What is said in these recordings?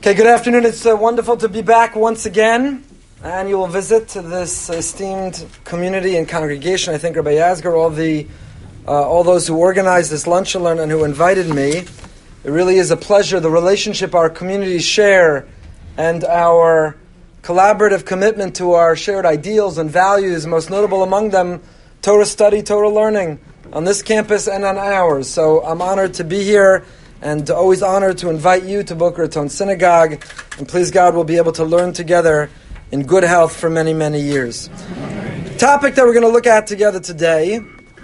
Okay, good afternoon. It's wonderful to be back once again. Annual visit to this esteemed community and congregation. I think Rabbi Yasgur, all those who organized this lunch and learn and who invited me. It really is a pleasure. The relationship our communities share and our collaborative commitment to our shared ideals and values, most notable among them, Torah study, Torah learning on this campus and on ours. So I'm honored to be here. And always honored to invite you to Boca Raton Synagogue. And please God, we'll be able to learn together in good health for many, many years. The topic that we're going to look at together today.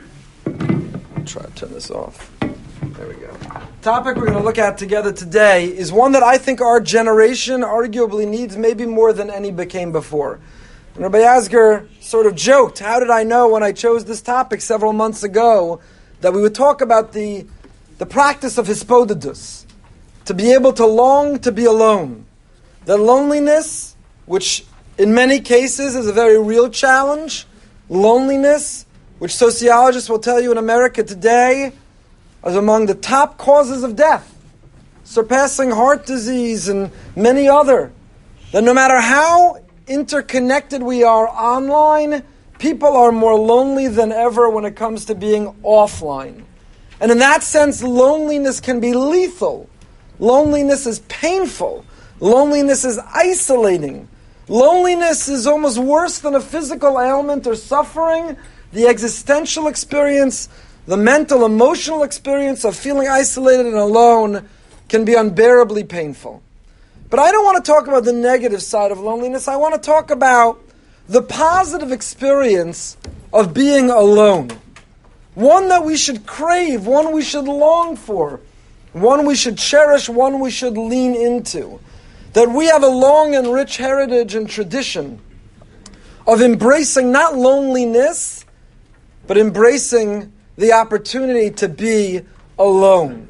I'll try to turn this off. There we go. The topic we're going to look at together today is one that I think our generation arguably needs maybe more than any became before. And Rabbi Yasgur sort of joked, how did I know when I chose this topic several months ago that we would talk about the practice of hispodedus, to be able to long to be alone. The loneliness, which in many cases is a very real challenge, loneliness, which sociologists will tell you in America today, is among the top causes of death, surpassing heart disease and many other. That no matter how interconnected we are online, people are more lonely than ever when it comes to being offline. And in that sense, loneliness can be lethal. Loneliness is painful. Loneliness is isolating. Loneliness is almost worse than a physical ailment or suffering. The existential experience, the mental, emotional experience of feeling isolated and alone can be unbearably painful. But I don't want to talk about the negative side of loneliness. I want to talk about the positive experience of being alone. One that we should crave, one we should long for, one we should cherish, one we should lean into. That we have a long and rich heritage and tradition of embracing not loneliness, but embracing the opportunity to be alone.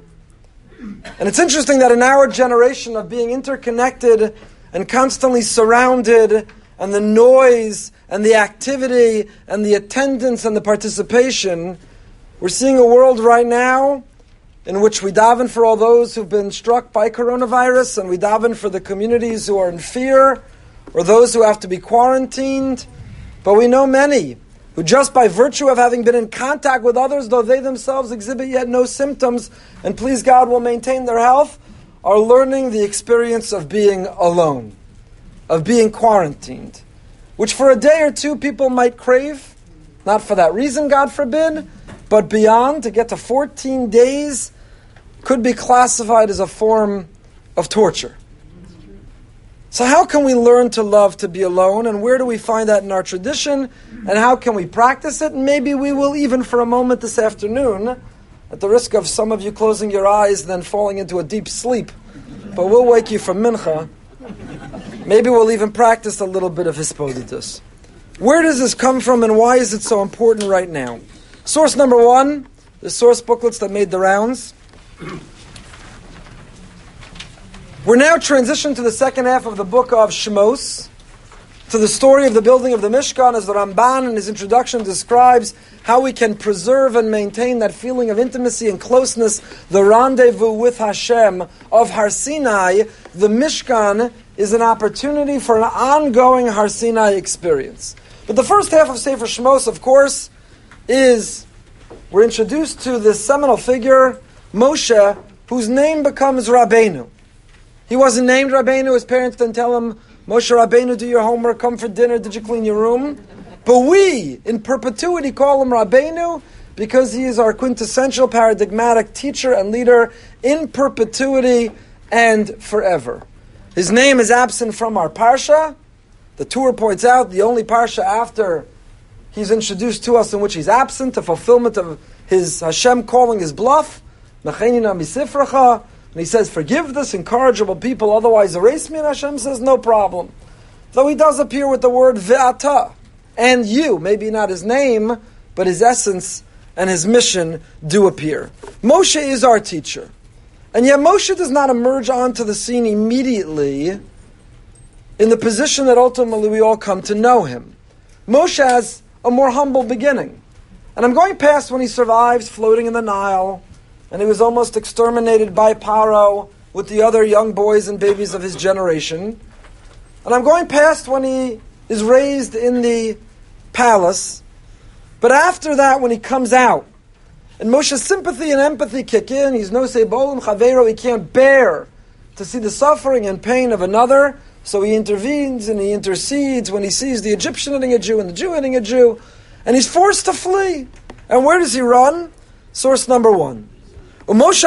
And it's interesting that in our generation of being interconnected and constantly surrounded, and the noise and the activity and the attendance and the participation, we're seeing a world right now in which we daven for all those who've been struck by coronavirus, and we daven for the communities who are in fear, or those who have to be quarantined. But we know many who just by virtue of having been in contact with others, though they themselves exhibit yet no symptoms, and please God will maintain their health, are learning the experience of being alone, of being quarantined, which for a day or two people might crave, not for that reason, God forbid, but beyond, to get to 14 days, could be classified as a form of torture. So how can we learn to love to be alone, and where do we find that in our tradition, and how can we practice it? And maybe we will even for a moment this afternoon, at the risk of some of you closing your eyes and then falling into a deep sleep, but we'll wake you from mincha, maybe we'll even practice a little bit of hispodedus. Where does this come from, and why is it so important right now? Source number one, the source booklets that made the rounds. We're now transitioned to the second half of the book of Shemos, to the story of the building of the Mishkan, as the Ramban in his introduction describes how we can preserve and maintain that feeling of intimacy and closeness, the rendezvous with Hashem of Har Sinai. The Mishkan is an opportunity for an ongoing Har Sinai experience. But the first half of Sefer Shemos, of course, we're introduced to this seminal figure, Moshe, whose name becomes Rabbeinu. He wasn't named Rabbeinu. His parents didn't tell him, Moshe Rabbeinu, do your homework, come for dinner, did you clean your room? But we, in perpetuity, call him Rabbeinu because he is our quintessential paradigmatic teacher and leader in perpetuity and forever. His name is absent from our Parsha. The Torah points out the only Parsha after he's introduced to us in which he's absent, a fulfillment of his Hashem calling his bluff. Nachenina misifracha. And he says, forgive this incorrigible people, otherwise erase me. And Hashem says, no problem. Though he does appear with the word ve'ata, and you, maybe not his name, but his essence and his mission do appear. Moshe is our teacher. And yet Moshe does not emerge onto the scene immediately in the position that ultimately we all come to know him. Moshe has a more humble beginning. And I'm going past when he survives floating in the Nile, and he was almost exterminated by Paro, with the other young boys and babies of his generation. And I'm going past when he is raised in the palace. But after that, when he comes out, and Moshe's sympathy and empathy kick in, he's nosei bolam chavero, he can't bear to see the suffering and pain of another, so he intervenes and he intercedes when he sees the Egyptian hitting a Jew and the Jew hitting a Jew, and he's forced to flee. And where does he run? Source number 1. Moshe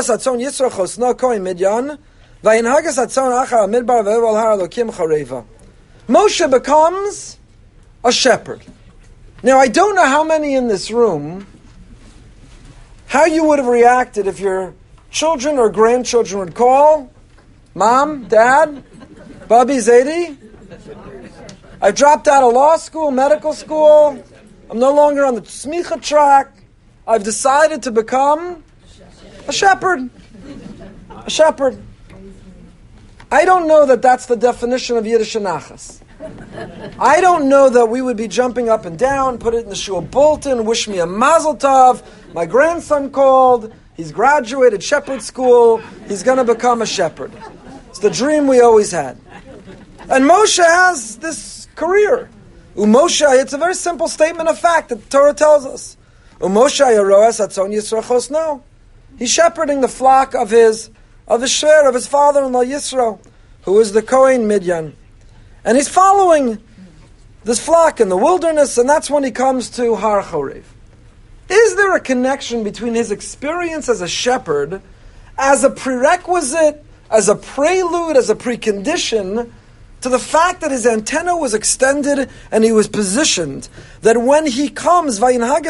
becomes a shepherd. Now, I don't know how many in this room, how you would have reacted if your children or grandchildren would call, Mom, Dad, Bubby, Zadie, I've dropped out of law school, medical school, I'm no longer on the smicha track, I've decided to become a shepherd. A shepherd. I don't know that that's the definition of Yiddish Nachas. I don't know that we would be jumping up and down, put it in the shul bulletin, wish me a mazel tov, my grandson called, he's graduated shepherd school, he's going to become a shepherd. It's the dream we always had. And Moshe has this career. Umoshe, it's a very simple statement of fact that the Torah tells us. Umoshe yaroas atzon Yisro. No. He's shepherding the flock of his shver, of his father-in-law Yisro, who is the Kohen Midyan. And he's following this flock in the wilderness, and that's when he comes to Har Chorev. Is there a connection between his experience as a shepherd, as a prerequisite, as a prelude, as a precondition, to the fact that his antenna was extended and he was positioned, that when he comes,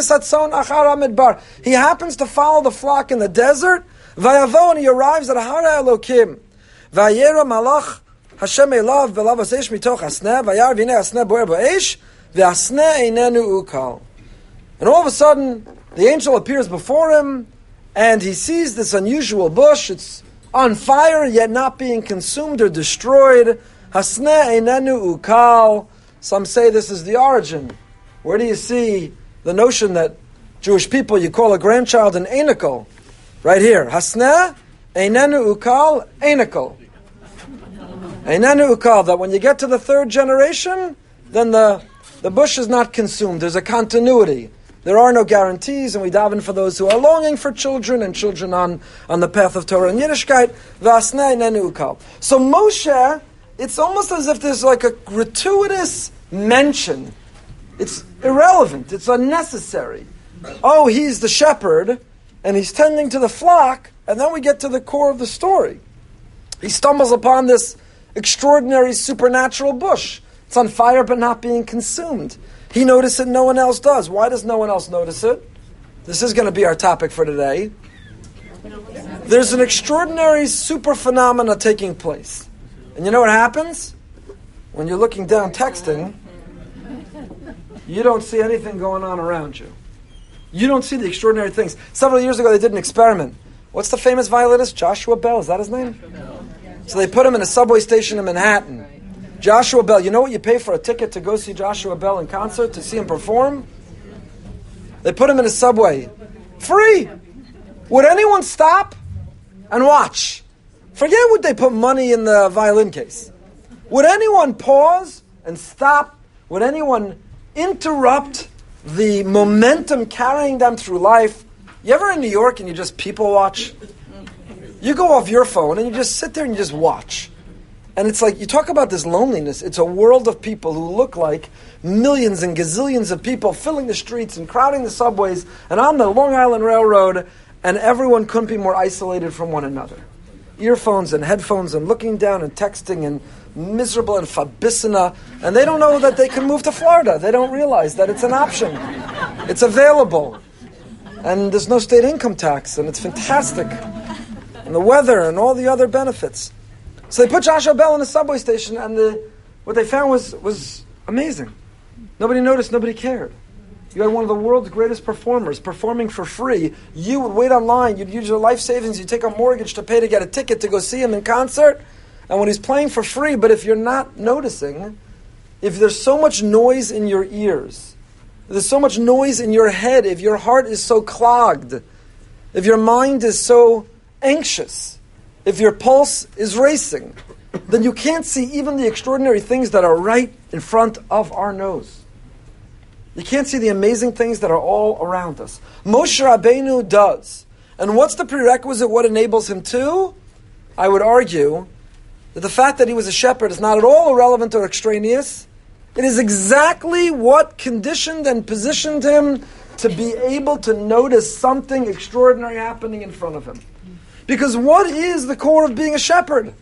he happens to follow the flock in the desert, and he arrives at Har Elokim. Vayera malach Hashem elav v'lav asesh mitoch asneh vayar v'nei asneh boer ba'esh v'asneh einenu ukal. And all of a sudden, the angel appears before him, and he sees this unusual bush. It's on fire, yet not being consumed or destroyed. Hasneh einenu ukal. Some say this is the origin. Where do you see the notion that Jewish people, you call a grandchild an einikel? Right here. Hasneh einenu ukal, einikel. Einenu ukal, that when you get to the third generation, then the bush is not consumed. There's a continuity. There are no guarantees, and we daven for those who are longing for children and children on the path of Torah and Yiddishkeit. V'asneh einenu ukal. So Moshe, it's almost as if there's like a gratuitous mention. It's irrelevant. It's unnecessary. Oh, he's the shepherd, and he's tending to the flock, and then we get to the core of the story. He stumbles upon this extraordinary supernatural bush. It's on fire but not being consumed. He noticed it, no one else does. Why does no one else notice it? This is going to be our topic for today. There's an extraordinary super phenomena taking place. And you know what happens? When you're looking down texting, you don't see anything going on around you. You don't see the extraordinary things. Several years ago, they did an experiment. What's the famous violinist? Joshua Bell, is that his name? So they put him in a subway station in Manhattan. Joshua Bell, you know what you pay for a ticket to go see Joshua Bell in concert, to see him perform? They put him in a subway. Free! Would anyone stop and watch? Forget would they put money in the violin case. Would anyone pause and stop? Would anyone interrupt the momentum carrying them through life? You ever in New York and you just people watch? You go off your phone and you just sit there and you just watch. And it's like, you talk about this loneliness. It's a world of people who look like millions and gazillions of people filling the streets and crowding the subways and on the Long Island Railroad, and everyone couldn't be more isolated from one another. Earphones and headphones and looking down and texting and miserable and fabissina, and they don't know that they can move to Florida. They don't realize that it's an option. It's available. And there's no state income tax, and it's fantastic. And the weather and all the other benefits. So they put Joshua Bell in a subway station, and what they found was amazing. Nobody noticed, nobody cared. You had one of the world's greatest performers performing for free. You would wait online, you'd use your life savings, you'd take a mortgage to pay to get a ticket to go see him in concert. And when he's playing for free, but if you're not noticing, if there's so much noise in your ears, there's so much noise in your head, if your heart is so clogged, if your mind is so anxious, if your pulse is racing, then you can't see even the extraordinary things that are right in front of our nose. You can't see the amazing things that are all around us. Moshe Rabbeinu does. And what's the prerequisite? What enables him to? I would argue that the fact that he was a shepherd is not at all irrelevant or extraneous. It is exactly what conditioned and positioned him to be able to notice something extraordinary happening in front of him. Because what is the core of being a shepherd?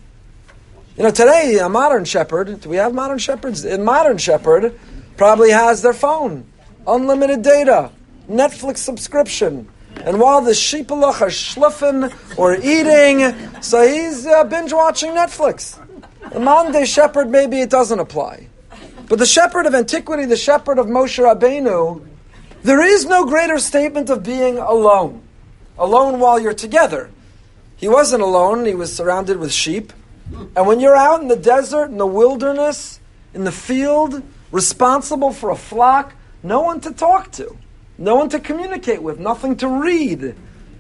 Today, a modern shepherd, do we have modern shepherds? A modern shepherd probably has their phone, unlimited data, Netflix subscription. And while the sheepalach are schluffing or eating, so he's binge-watching Netflix. The modern-day shepherd, maybe it doesn't apply. But the shepherd of antiquity, the shepherd of Moshe Rabbeinu, there is no greater statement of being alone. Alone while you're together. He wasn't alone, he was surrounded with sheep. And when you're out in the desert, in the wilderness, in the field, responsible for a flock, no one to talk to, no one to communicate with, nothing to read.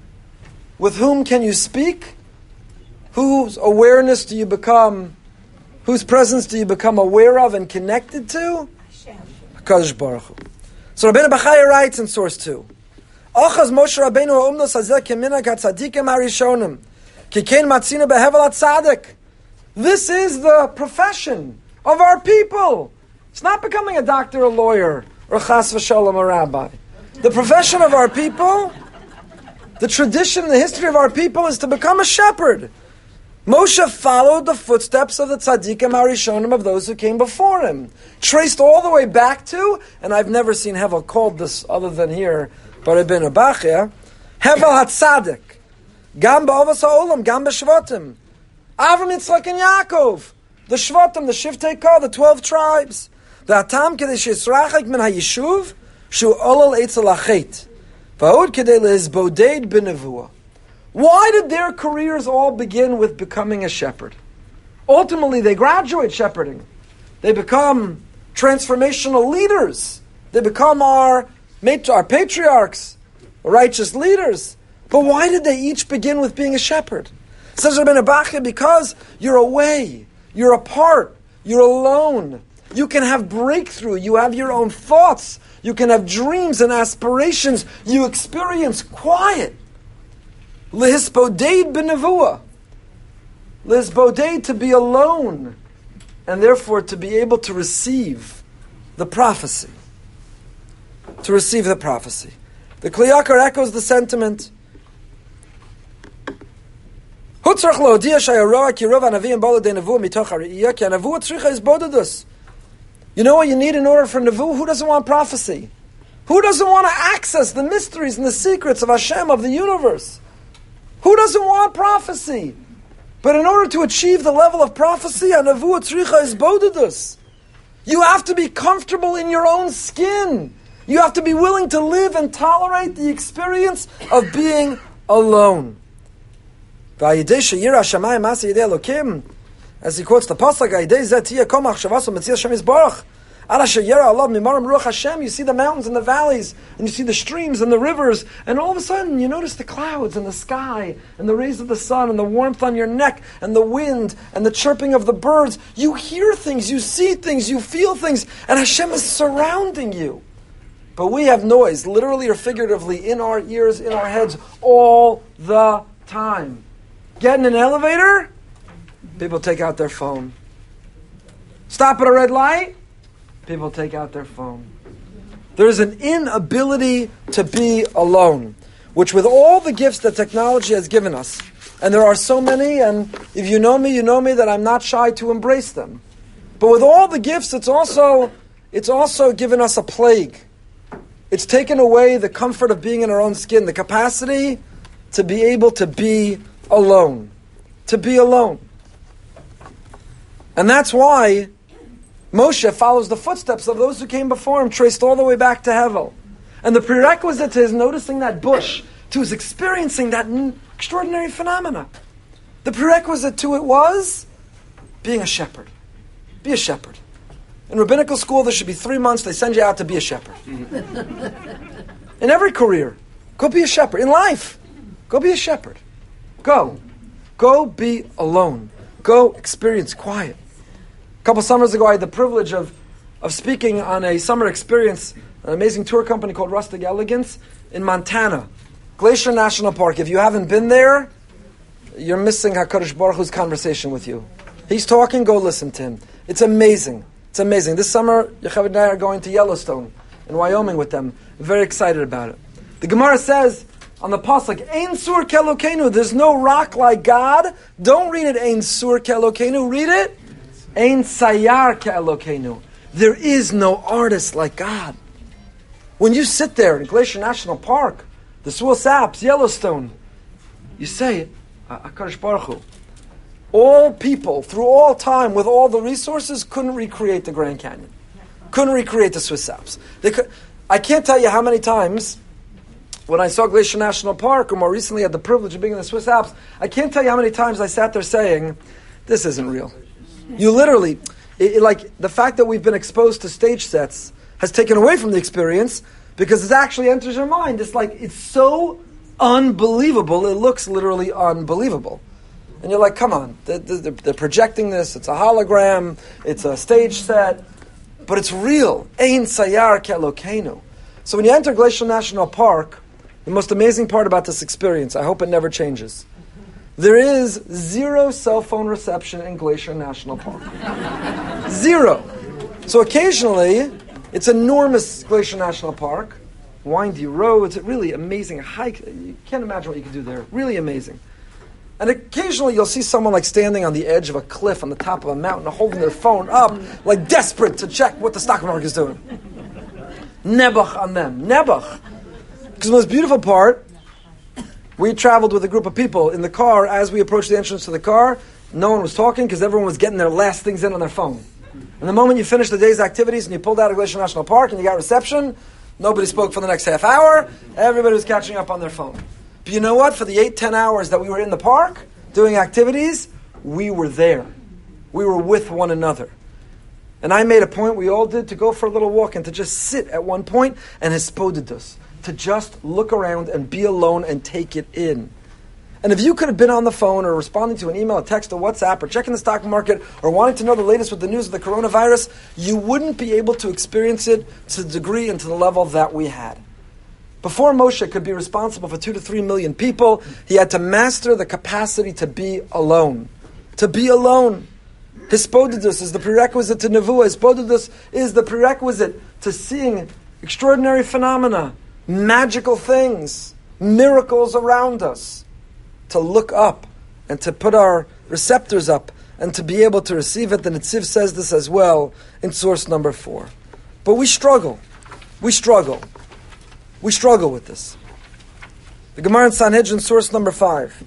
With whom can you speak? Whose awareness do you become, whose presence do you become aware of and connected to? HaKadosh Baruch Hu. So Rabbeinu Bachaya writes in source 2, Achaz Moshe Rabbeinu ha'umnos hazeh keminag hatzadikim harishonim, ki kein matzina behevel hatzadik. This is the profession of our people. It's not becoming a doctor, a lawyer, or chas v'shalom, a rabbi. The profession of our people, the tradition, the history of our people is to become a shepherd. Moshe followed the footsteps of the tzaddikim harishonim, of those who came before him. Traced all the way back to, and I've never seen Hevel called this other than here, but Rabbeinu Bachya, Hevel HaTzadik, Gam ba'avos ha'olam, Gam b'shvatim, Avram, Yitzchak, and Yaakov, the Shvatim, the Shiftei Kol, the 12 tribes. The Atam kedei she'yisrachek min ha'yishuv, shu olal eitzel ha'chet, v'hod kedei lehizbodeid b'nevuah. Why did their careers all begin with becoming a shepherd? Ultimately, they graduate shepherding. They become transformational leaders. They become our patriarchs, righteous leaders. But why did they each begin with being a shepherd? Says Rabbeinu Bachya, because you're away, you're apart, you're alone. You can have breakthrough, you have your own thoughts, you can have dreams and aspirations, you experience quiet. Lehisbodeid b'nevuah. Lehisbodeid, to be alone, and therefore to be able to receive the prophecy. To receive the prophecy. The Kli Yakar echoes the sentiment. You know what you need in order for Nevuah? Who doesn't want prophecy? Who doesn't want to access the mysteries and the secrets of Hashem, of the universe? Who doesn't want prophecy? But in order to achieve the level of prophecy, you have to be comfortable in your own skin. You have to be willing to live and tolerate the experience of being alone. As he quotes the pasuk, you see the mountains and the valleys, and you see the streams and the rivers, and all of a sudden you notice the clouds and the sky, and the rays of the sun, and the warmth on your neck, and the wind, and the chirping of the birds. You hear things, you see things, you feel things, and Hashem is surrounding you. But we have noise, literally or figuratively, in our ears, in our heads, all the time. Get in an elevator, people take out their phone. Stop at a red light, people take out their phone. There's an inability to be alone, which with all the gifts that technology has given us, and there are so many, and if you know me that I'm not shy to embrace them. But with all the gifts, it's also given us a plague. It's taken away the comfort of being in our own skin, the capacity to be able to be alone. To be alone. And that's why Moshe follows the footsteps of those who came before him, traced all the way back to Hevel. And the prerequisite to his noticing that bush, to his experiencing that extraordinary phenomena, the prerequisite to it was being a shepherd. Be a shepherd. In rabbinical school, there should be 3 months they send you out to be a shepherd. In every career, go be a shepherd. In life, go be a shepherd. Go. Go be alone. Go experience quiet. A couple summers ago, I had the privilege of speaking on a summer experience, an amazing tour company called Rustic Elegance in Montana, Glacier National Park. If you haven't been there, you're missing HaKadosh Baruch Hu's conversation with you. He's talking, go listen to him. It's amazing. It's amazing. This summer, Yocheved and I are going to Yellowstone in Wyoming with them. I'm very excited about it. The Gemara says on the pasuk, Ein sur kelokenu, there's no rock like God. Don't read it, Ein sur kelokenu. Read it, Ein sayar kelokenu. There is no artist like God. When you sit there in Glacier National Park, the Swiss Alps, Yellowstone, you say, HaKadosh Baruch Hu, all people, through all time, with all the resources, couldn't recreate the Grand Canyon. Couldn't recreate the Swiss Alps. I can't tell you how many times, when I saw Glacier National Park, or more recently had the privilege of being in the Swiss Alps, I can't tell you how many times I sat there saying, this isn't real. You literally, like, the fact that we've been exposed to stage sets has taken away from the experience, because it actually enters your mind. It's like, it's so unbelievable, it looks literally unbelievable. And you're like, come on, they're projecting this, it's a hologram, it's a stage set, but it's real. Ein sayar kelokenu. So when you enter Glacier National Park, the most amazing part about this experience, I hope it never changes, there is 0 cell phone reception in Glacier National Park. 0. So occasionally, it's enormous Glacier National Park, windy roads, really amazing hike. You can't imagine what you can do there. Really amazing. And occasionally you'll see someone like standing on the edge of a cliff on the top of a mountain, holding their phone up, like desperate to check what the stock market is doing. Nebuch on them. Nebuch. Because the most beautiful part, we traveled with a group of people in the car. As we approached the entrance to the car, no one was talking because everyone was getting their last things in on their phone. And the moment you finished the day's activities and you pulled out of Glacier National Park and you got reception, nobody spoke for the next half hour. Everybody was catching up on their phone. But you know what? For the 8-10 hours that we were in the park doing activities, we were there. We were with one another. And I made a point, we all did, to go for a little walk and to just sit at one point and hispodidus, to just look around and be alone and take it in. And if you could have been on the phone or responding to an email, a text, or WhatsApp, or checking the stock market, or wanting to know the latest with the news of the coronavirus, you wouldn't be able to experience it to the degree and to the level that we had. Before Moshe could be responsible for 2 to 3 million people, he had to master the capacity to be alone. To be alone. Hispodidus is the prerequisite to Nevuah. Hispodidus is the prerequisite to seeing extraordinary phenomena, magical things, miracles around us. To look up and to put our receptors up and to be able to receive it. The Netziv says this as well in source number 4. But we struggle. We struggle. We struggle with this. The Gemara in Sanhedrin, source number 5.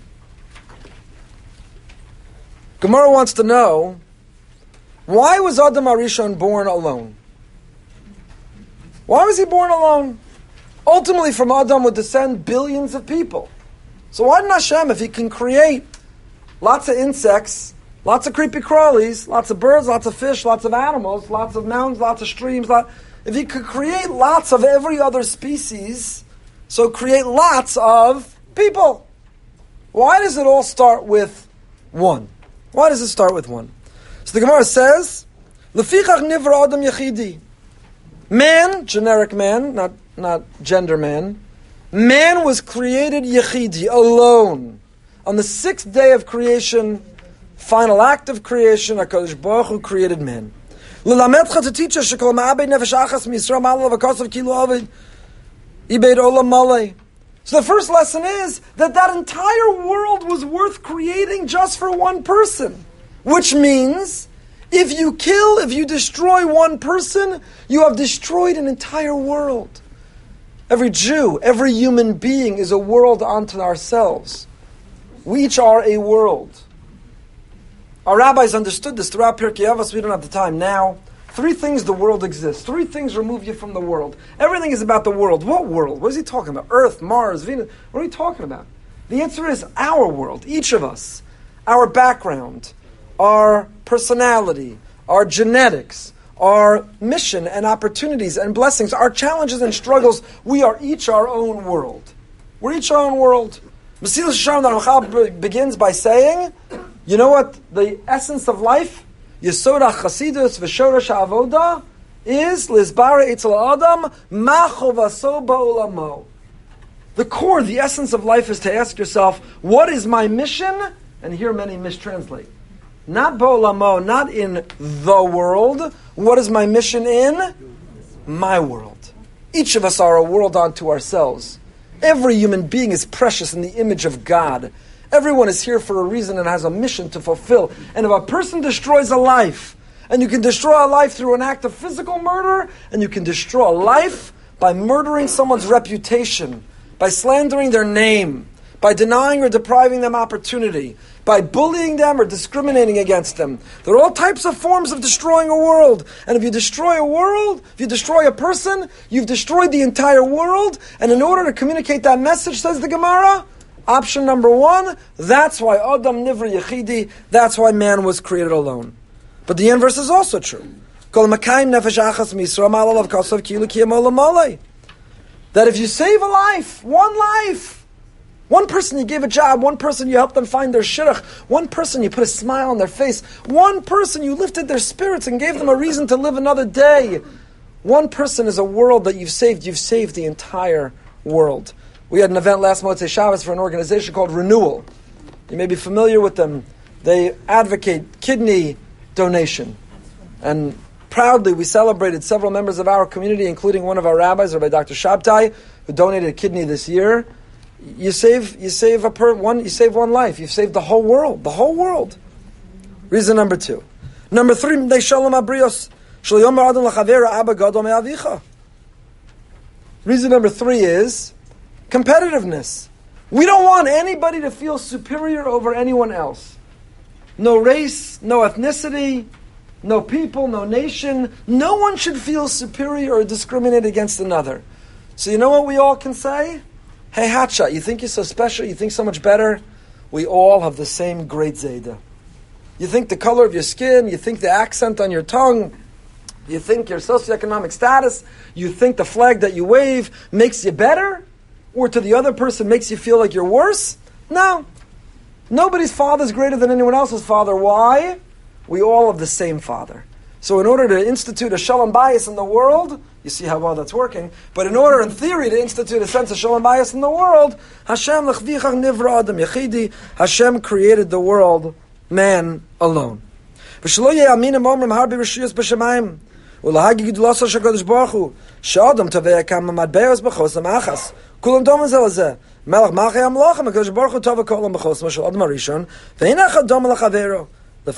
Gemara wants to know, why was Adam HaRishon born alone? Why was he born alone? Ultimately, from Adam would descend billions of people. So why didn't Hashem, if he can create lots of insects, lots of creepy crawlies, lots of birds, lots of fish, lots of animals, lots of mountains, lots of streams, if he could create lots of every other species, so create lots of people. Why does it all start with one? Why does it start with one? So the Gemara says, Lefichach nivra adam yechidi. Man, generic man, not gender man, man was created yechidi, alone. On the 6th day of creation, final act of creation, HaKadosh Baruch Hu created man. L'lamedcha, to teach us, shekol ma'abed nefesh achas miYisrael ma'alav ha'kosav kilu avid ibed olam malei. So the first lesson is that entire world was worth creating just for one person. Which means, if you destroy one person, you have destroyed an entire world. Every Jew, every human being is a world unto ourselves. We each are a world. Our rabbis understood this throughout Pirkei Avos. We don't have the time now. 3 things the world exists. 3 things remove you from the world. Everything is about the world. What world? What is he talking about? Earth, Mars, Venus. What are we talking about? The answer is our world. Each of us. Our background. Our personality. Our genetics. Our mission and opportunities and blessings. Our challenges and struggles. We are each our own world. We're each our own world. Mesilas Yesharim, the Ramchal begins by saying, you know what the essence of life, Yesod HaChasidus v'Shoresh HaAvoda, is Lizbara Eitzel Adam Ma Chovaso Ba'olamo. The core, the essence of life is to ask yourself, what is my mission? And here many mistranslate. Not Ba'olamo, not in the world. What is my mission in? My world. Each of us are a world unto ourselves. Every human being is precious in the image of God. Everyone is here for a reason and has a mission to fulfill. And if a person destroys a life, and you can destroy a life through an act of physical murder, and you can destroy a life by murdering someone's reputation, by slandering their name, by denying or depriving them opportunity, by bullying them or discriminating against them. There are all types of forms of destroying a world. And if you destroy a world, if you destroy a person, you've destroyed the entire world. And in order to communicate that message, says the Gemara, option number one, that's why Adam Nivra Yechidi, that's why man was created alone. But the inverse is also true. That if you save a life, one person you gave a job, one person you helped them find their shidduch, one person you put a smile on their face, one person you lifted their spirits and gave them a reason to live another day. One person is a world that you've saved the entire world. We had an event last Motzei Shabbos for an organization called Renewal. You may be familiar with them. They advocate kidney donation. And proudly we celebrated several members of our community, including one of our rabbis, Rabbi Dr. Shabtai, who donated a kidney this year. You save one life. You've saved the whole world. The whole world. Reason number two. Number three, reason number three is competitiveness. We don't want anybody to feel superior over anyone else. No race, no ethnicity, no people, no nation. No one should feel superior or discriminate against another. So you know what we all can say? Hey Hatcha, you think you're so special? You think so much better? We all have the same great Zayda. You think the color of your skin, you think the accent on your tongue, you think your socioeconomic status, you think the flag that you wave makes you better? Or to the other person makes you feel like you're worse? No. Nobody's father is greater than anyone else's father. Why? We all have the same father. So in order to institute a shalom bayis in the world, you see how well that's working, but in order, in theory, to institute a sense of shalom bayis in the world, Hashem l'chvichach nivra adam yechidi, Hashem created the world, man alone. V'shelo ye'aminim omrim harbi rishiyos b'shamayim, u'lahagi gidulasa shakadosh baruch hu, she'adam tavei kam madbeos b'chosam achas, kulam dom zelazeh, melech malchei amlochem, hakadosh baruch hu tavei kolam b'chosam shel adam harishon, ve'hin echad dom l'chavero. One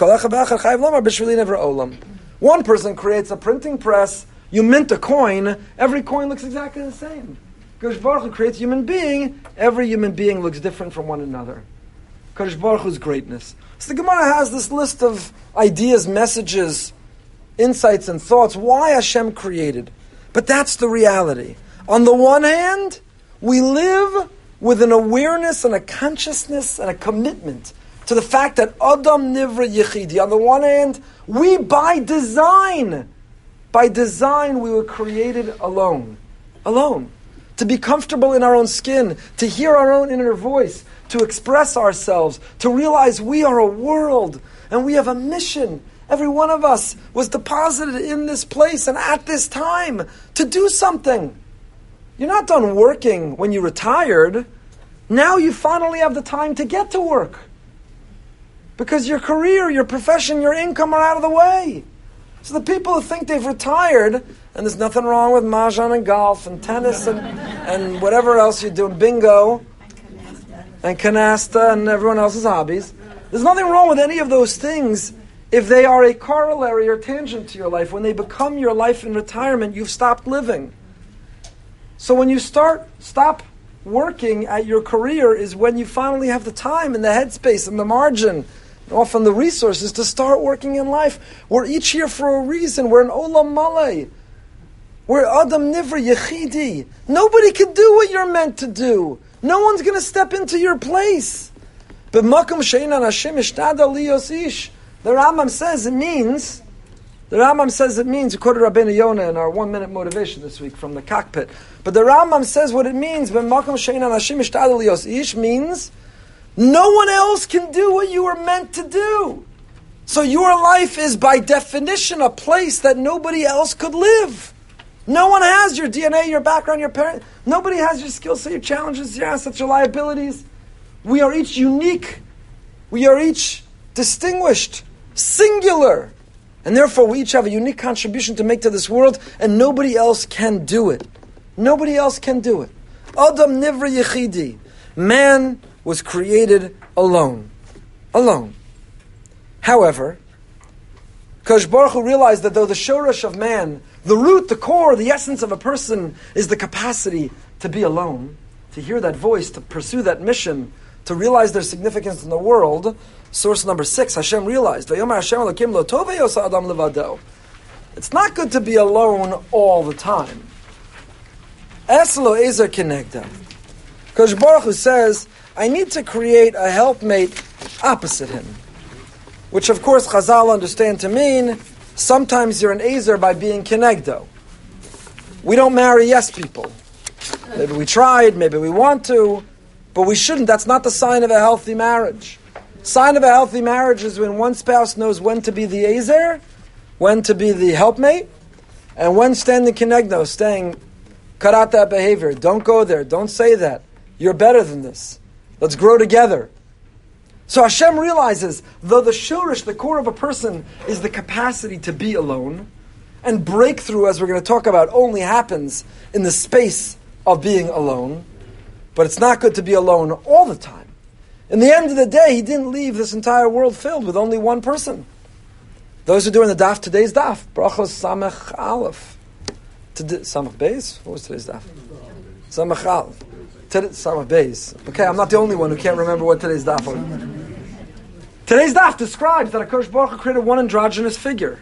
person creates a printing press, you mint a coin, every coin looks exactly the same. Kadosh Baruch Hu creates a human being, every human being looks different from one another. Kadosh Baruch Hu's greatness. So the Gemara has this list of ideas, messages, insights and thoughts, why Hashem created. But that's the reality. On the one hand, we live with an awareness and a consciousness and a commitment to the fact that Adam Nivra Yechidi. On the one hand, we by design we were created alone. Alone. To be comfortable in our own skin, to hear our own inner voice, to express ourselves, to realize we are a world and we have a mission. Every one of us was deposited in this place and at this time to do something. You're not done working when you retired. Now you finally have the time to get to work. Because your career, your profession, your income are out of the way. So the people who think they've retired, and there's nothing wrong with mahjong and golf and tennis and whatever else you're doing, bingo and canasta and everyone else's hobbies. There's nothing wrong with any of those things if they are a corollary or tangent to your life. When they become your life in retirement, you've stopped living. So when you stop working at your career is when you finally have the time and the headspace and the margin, often the resources to start working in life. We're each here for a reason. We're an olam malay. We're Adam Nivra Yechidi. Nobody can do what you're meant to do. No one's going to step into your place. B'makom she'ein Hashem ishtadal liyos ish. The Rambam says it means The Rambam says it means, we quoted Rabbeinu Yonah in our 1-minute motivation this week from the cockpit. But the Rambam says what it means, means no one else can do what you were meant to do. So your life is by definition a place that nobody else could live. No one has your DNA, your background, your parents. Nobody has your skill set, your challenges, your assets, your liabilities. We are each unique. We are each distinguished, singular. And therefore we each have a unique contribution to make to this world, and nobody else can do it. Nobody else can do it. Adam nivra yechidi. Man was created alone. Alone. However, Kadosh Baruch Hu realized that though the shoresh of man, the root, the core, the essence of a person is the capacity to be alone, to hear that voice, to pursue that mission, to realize their significance in the world. Source number 6, Hashem realized, it's not good to be alone all the time. Eslo Ezer Kenegda. Kadosh Baruch Hu says, I need to create a helpmate opposite him. Which of course Chazal understand to mean, sometimes you're an Ezer by being Kenegdo. We don't marry yes people. Maybe we tried, maybe we want to, but we shouldn't. That's not the sign of a healthy marriage. Sign of a healthy marriage is when one spouse knows when to be the Ezer, when to be the helpmate, and when standing Kenegdo, staying, cut out that behavior. Don't go there. Don't say that. You're better than this. Let's grow together. So Hashem realizes, though the shurish, the core of a person, is the capacity to be alone, and breakthrough, as we're going to talk about, only happens in the space of being alone, but it's not good to be alone all the time. In the end of the day, He didn't leave this entire world filled with only one person. Those who are doing the daf, today's daf, Brachos Samech Aleph. Samech Beis? What was today's daf? Samech Aleph. Samach Beis. Okay, I'm not the only one who can't remember what today's daf was. Today's daf describes that HaKadosh Baruch Hu created one androgynous figure,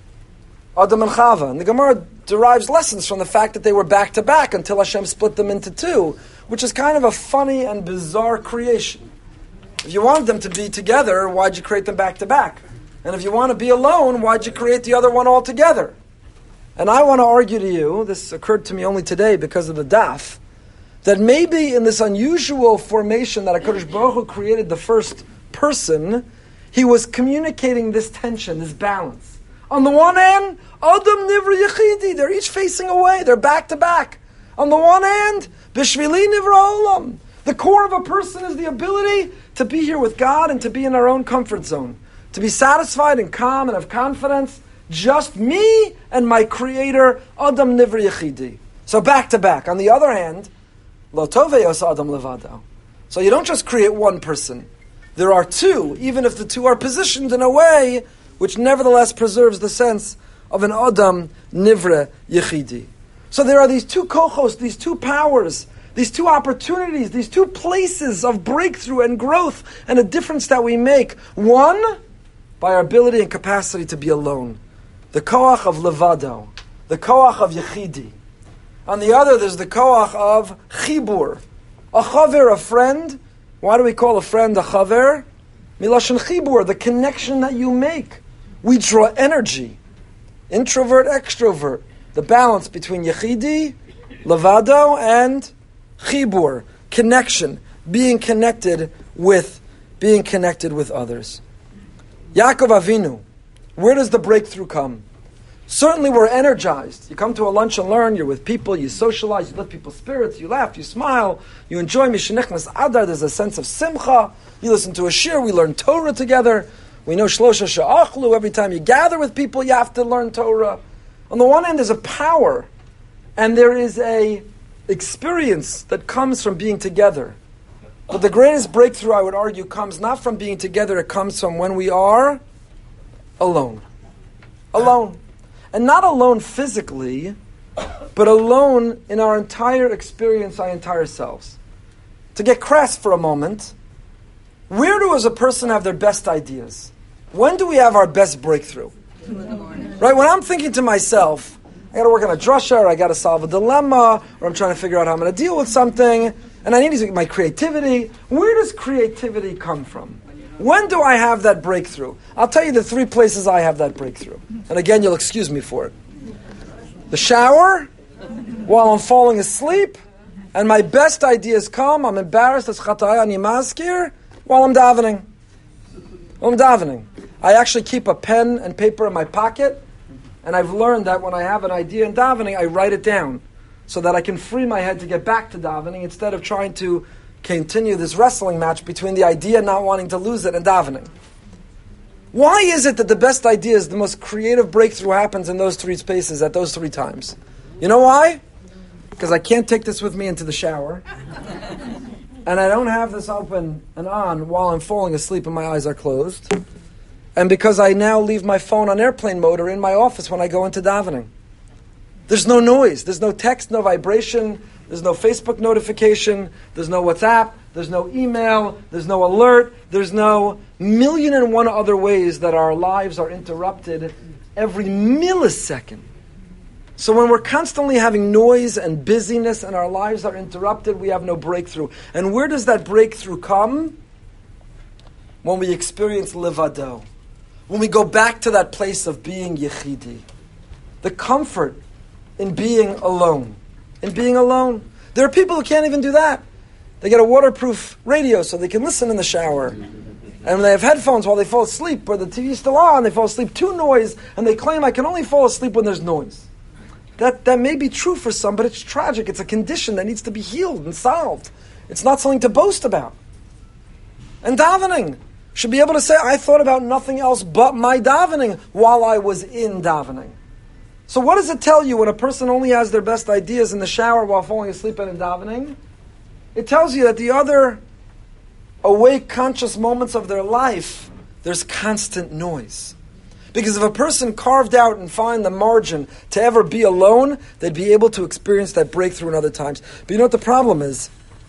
Adam and Chava. And the Gemara derives lessons from the fact that they were back to back until Hashem split them into two, which is kind of a funny and bizarre creation. If you wanted them to be together, why'd you create them back to back? And if you want to be alone, why'd you create the other one altogether? And I want to argue to you, this occurred to me only today because of the daf, that maybe in this unusual formation that HaKadosh Baruch Hu created the first person, He was communicating this tension, this balance. On the one hand, Adam Nivra Yechidi, they're each facing away, they're back to back. On the one hand, Bishvili Nivra Olam, the core of a person is the ability to be here with God and to be in our own comfort zone, to be satisfied and calm and have confidence, just me and my Creator, Adam Nivra Yechidi. So back to back. On the other hand, Lo tovei os adam levado. So you don't just create one person. There are two, even if the two are positioned in a way which nevertheless preserves the sense of an Adam Nivra Yechidi. So there are these two kochos, these two powers, these two opportunities, these two places of breakthrough and growth and a difference that we make. One, by our ability and capacity to be alone. The koach of levado, the koach of Yechidi. On the other, there's the koach of chibur. A chaver, a friend. Why do we call a friend a chaver? Milashon chibur, the connection that you make. We draw energy. Introvert, extrovert. The balance between yechidi, levado, and chibur. Connection. Being connected with others. Yaakov Avinu. Where does the breakthrough come? Certainly we're energized. You come to a lunch and learn, you're with people, you socialize, you lift people's spirits, you laugh, you smile, you enjoy Mishnechnas Adar, there's a sense of simcha, you listen to a shir, we learn Torah together, we know Shlosha Sha'achlu, every time you gather with people you have to learn Torah. On the one hand there's a power, and there is a experience that comes from being together. But the greatest breakthrough, I would argue, comes not from being together, it comes from when we are alone. Alone. And not alone physically, but alone in our entire experience, our entire selves. To get crass for a moment, where do as a person have their best ideas? When do we have our best breakthrough? Right? When I'm thinking to myself, I got to work on a drasha, or I got to solve a dilemma, or I'm trying to figure out how I'm going to deal with something, and I need to use my creativity. Where does creativity come from? When do I have that breakthrough? I'll tell you the 3 places I have that breakthrough. And again, you'll excuse me for it. The shower, while I'm falling asleep, and my best ideas come, I'm embarrassed as chataya ani maskir, while I'm davening. I actually keep a pen and paper in my pocket, and I've learned that when I have an idea in davening, I write it down so that I can free my head to get back to davening instead of trying to continue this wrestling match between the idea not wanting to lose it and davening. Why is it that the best ideas, the most creative breakthrough happens in those 3 spaces at those 3 times? You know why? Because I can't take this with me into the shower. And I don't have this open and on while I'm falling asleep and my eyes are closed. And because I now leave my phone on airplane mode or in my office when I go into davening. There's no noise. There's no text, no vibration. There's no Facebook notification. There's no WhatsApp. There's no email. There's no alert. There's no 1,000,001 other ways that our lives are interrupted every millisecond. So when we're constantly having noise and busyness and our lives are interrupted, we have no breakthrough. And where does that breakthrough come? When we experience levado. When we go back to that place of being yechidi. The comfort in being alone. There are people who can't even do that. They get a waterproof radio so they can listen in the shower. And they have headphones while they fall asleep, or the TV's still on, they fall asleep to noise, and they claim, I can only fall asleep when there's noise. That may be true for some, but it's tragic. It's a condition that needs to be healed and solved. It's not something to boast about. And davening should be able to say, I thought about nothing else but my davening while I was in davening. So what does it tell you when a person only has their best ideas in the shower while falling asleep and in davening? It tells you that the other awake, conscious moments of their life, there's constant noise. Because if a person carved out and find the margin to ever be alone, they'd be able to experience that breakthrough in other times. But you know what the problem is?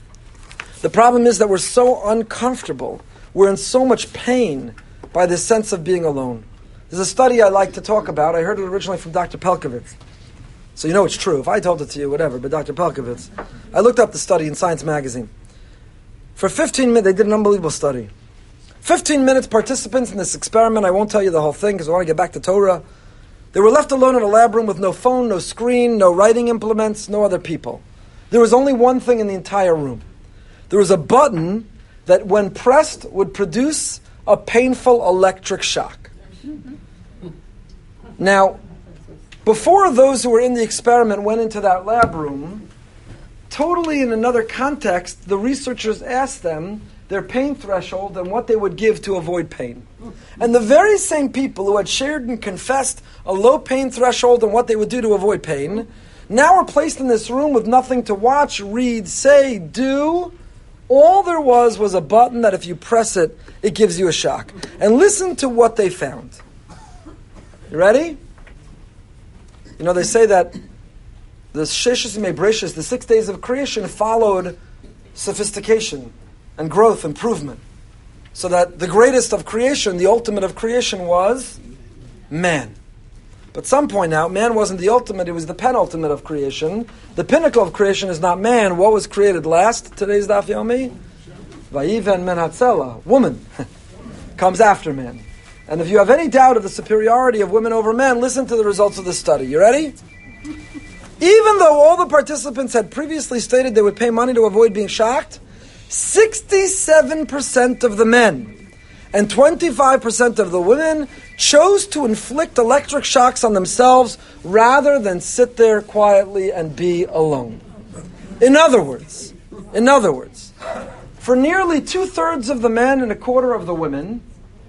The problem is that we're so uncomfortable. We're in so much pain by this sense of being alone. There's a study I like to talk about. I heard it originally from Dr. Pelcovitz. So you know it's true. If I told it to you, whatever. But Dr. Pelcovitz. I looked up the study in Science Magazine. For 15 minutes, they did an unbelievable study. 15 minutes, participants in this experiment. I won't tell you the whole thing because I want to get back to Torah. They were left alone in a lab room with no phone, no screen, no writing implements, no other people. There was only one thing in the entire room. There was a button that when pressed would produce a painful electric shock. Now, before those who were in the experiment went into that lab room, totally in another context, the researchers asked them their pain threshold and what they would give to avoid pain. And the very same people who had shared and confessed a low pain threshold and what they would do to avoid pain, now are placed in this room with nothing to watch, read, say, do. All there was a button that if you press it, it gives you a shock. And listen to what they found. You ready? You know, they say that the Sheshis Yimei Bereshis, the 6 days of creation, followed sophistication and growth, improvement. So that the greatest of creation, the ultimate of creation was man. But at some point now, man wasn't the ultimate, it was the penultimate of creation. The pinnacle of creation is not man. What was created last? Today's Daf Yomi? Vayiven men hatzela, woman, comes after man. And if you have any doubt of the superiority of women over men, listen to the results of the study. You ready? Even though all the participants had previously stated they would pay money to avoid being shocked, 67% of the men and 25% of the women chose to inflict electric shocks on themselves rather than sit there quietly and be alone. In other words, for nearly 2/3 of the men and 1/4 of the women,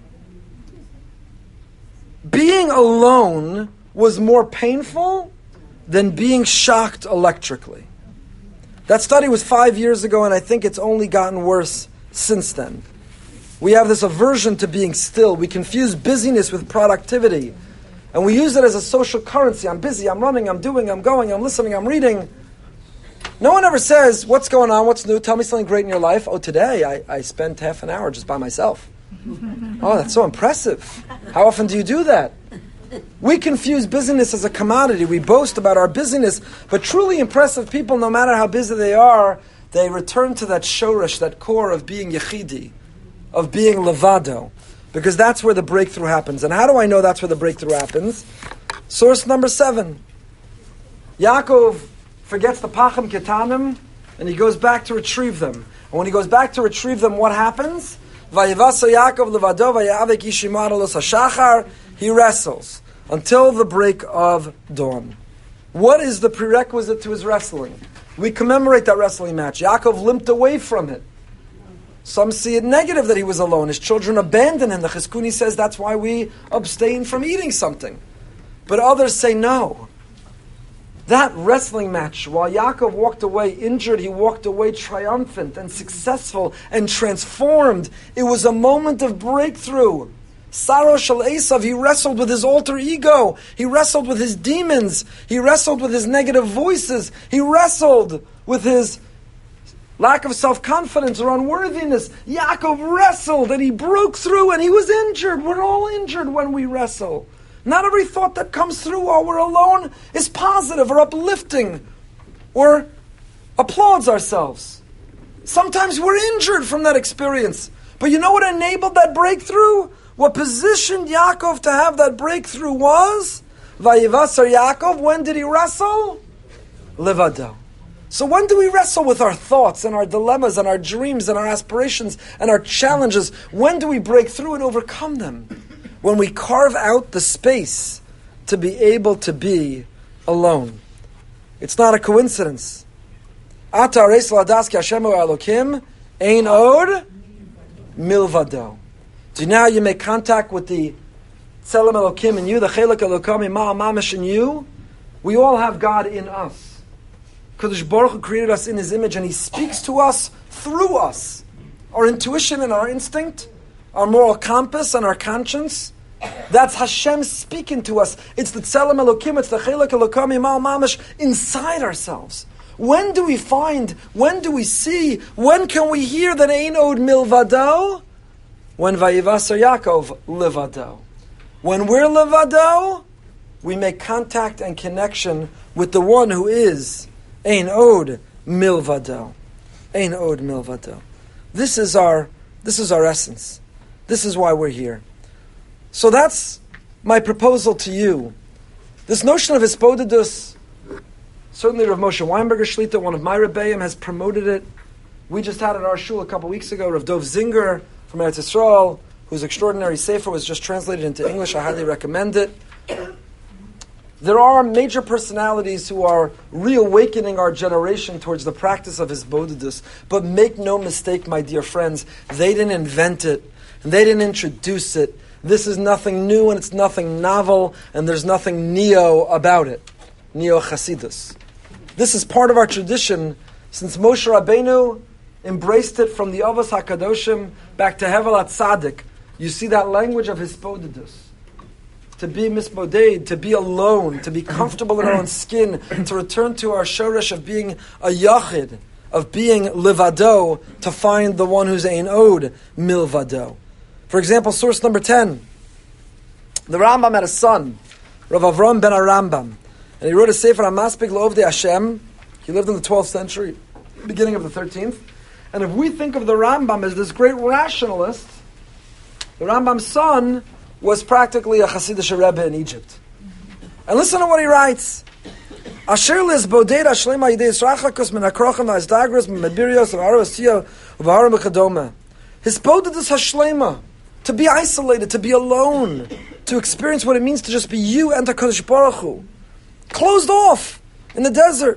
being alone was more painful than being shocked electrically. That study was 5 years ago, and I think it's only gotten worse since then. We have this aversion to being still. We confuse busyness with productivity. And we use it as a social currency. I'm busy, I'm running, I'm doing, I'm going, I'm listening, I'm reading. No one ever says, what's going on, what's new, tell me something great in your life. Oh, today I spent half an hour just by myself. Oh, that's so impressive. How often do you do that? We confuse busyness as a commodity. We boast about our busyness, but truly impressive people, no matter how busy they are, they return to that shoresh, that core of being yechidi, of being levado, because that's where the breakthrough happens. And how do I know that's where the breakthrough happens? Source number 7. Yaakov forgets the pacham ketanim, and he goes back to retrieve them. And when he goes back to retrieve them, what happens? Vayivasa Yaakov levado vayavek ishimar los hashachar. He wrestles until the break of dawn. What is the prerequisite to his wrestling? We commemorate that wrestling match. Yaakov limped away from it. Some see it negative that he was alone. His children abandoned him. The Chizkuni says that's why we abstain from eating something. But others say no. That wrestling match, while Yaakov walked away injured, he walked away triumphant and successful and transformed. It was a moment of breakthrough. Saro Shal Esav, he wrestled with his alter ego. He wrestled with his demons. He wrestled with his negative voices. He wrestled with his lack of self-confidence or unworthiness. Yaakov wrestled and he broke through and he was injured. We're all injured when we wrestle. Not every thought that comes through while we're alone is positive or uplifting or applauds ourselves. Sometimes we're injured from that experience. But you know what enabled that breakthrough? What positioned Yaakov to have that breakthrough was Vayivasar Yaakov. When did he wrestle? Levado. So when do we wrestle with our thoughts and our dilemmas and our dreams and our aspirations and our challenges? When do we break through and overcome them? When we carve out the space to be able to be alone. It's not a coincidence. Ata areis ladas ki Hashem hu Elokim ein od milvado. So now you make contact with the Tzelem Elokim in you, the Chelek Elokim Ma'al Mamish in you. We all have God in us. Kadosh Baruch Hu created us in His image, and He speaks to us through us. Our intuition and our instinct, our moral compass and our conscience, that's Hashem speaking to us. It's the Tzelem Elokim, it's the Chelek Elokim Ma'al Mamish inside ourselves. When do we find, when do we see, when can we hear that Ein Od Milvado? When Vayivasar Yaakov levado. When we're levado, we make contact and connection with the one who is Ein Od Milvado. Ein Od Milvado. This is our essence. This is why we're here. So that's my proposal to you. This notion of Hisbodedus, certainly Rav Moshe Weinberger Shlita, one of my Rebbeim, has promoted it. We just had at our shul a couple weeks ago, Rav Dov Zinger from Eretz Yisrael, whose extraordinary sefer was just translated into English. I highly recommend it. There are major personalities who are reawakening our generation towards the practice of Hisbodedus. But make no mistake, my dear friends, they didn't invent it, and they didn't introduce it. This is nothing new, and it's nothing novel, and there's nothing neo about it. Neo Chasidus. This is part of our tradition since Moshe Rabbeinu embraced it from the Avos HaKadoshim back to Hevel HaTzadik. You see that language of Hisbodedus. To be misboded, to be alone, to be comfortable in our own skin, to return to our shoresh of being a yachid, of being levado, to find the one who's ein od milvado. For example, source number 10. The Rambam had a son, Rav Avram ben Arambam, and he wrote a sefer HaMaspik L'Ovdei Hashem. He lived in the 12th century, beginning of the 13th. And if we think of the Rambam as this great rationalist, the Rambam's son was practically a Hasidic Rebbe in Egypt. And listen to what he writes. Asher liz boded ashlema yidei srachakos min hakrochem v'azdagros min medbirios v'aros v'arom v'chadoma. Hisbodedus hashlema, to be isolated, to be alone, to experience what it means to just be you and HaKadosh Baruch Hu. Closed off in the desert,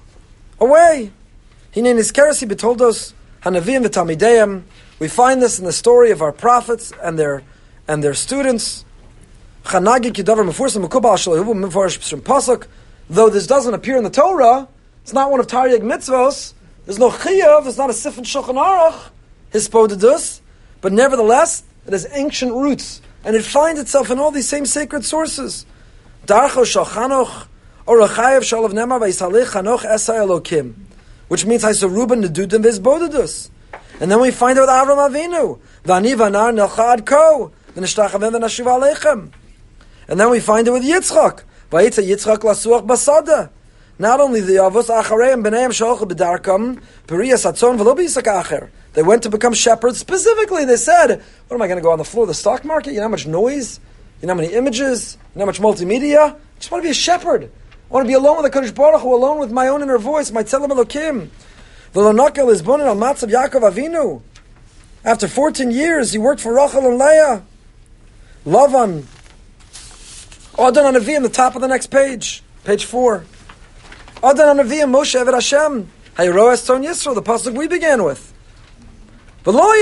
away. Hinei nizkerasi b'toldos hanavim v'talmideim. We find this in the story of our prophets and their students. Chanagi kidavar mefursam mekubal shalahuvu mefarish b'shim pasuk. Though this doesn't appear in the Torah, it's not one of Taryag mitzvos. There's no chiyuv. There's not a sif in Shulchan Aruch. Hisbodedus, but nevertheless, it has ancient roots, and it finds itself in all these same sacred sources. Darcho shal Chanoch or Rechayev shalav nemar v'yisalech Chanoch esay Elokim, which means Haisaruba nedudim v'Hisbodedus. And then we find out with Avram Avinu, V'ani v'nar nelchad ko, v'nishtachavem v'nashiva aleichem. And then we find it with Yitzchak, V'yitza Yitzchak lasuach basada. Not only the Avos Achareim B'neim Sholcha B'darkam Periyas Atzon V'lo B'Yisak Acher, that They went to become shepherds. Specifically, they said, what am I going to go on the floor of the stock market? You know how much noise? You know how many images? You know how much multimedia? I just want to be a shepherd. I want to be alone with the Kodesh Baruch Hu, alone with my own inner voice, my Tzelem Elokim. V'lo is bonin al matzav Yaakov Avinu. After 14 years, he worked for Rachel and Leah. Lavan. Adon Hanavim, the top of the next page. Page 4. Adon Hanavim, Moshe Eved Hashem. Hayro Eston Yisro, the pasuk we began with. Why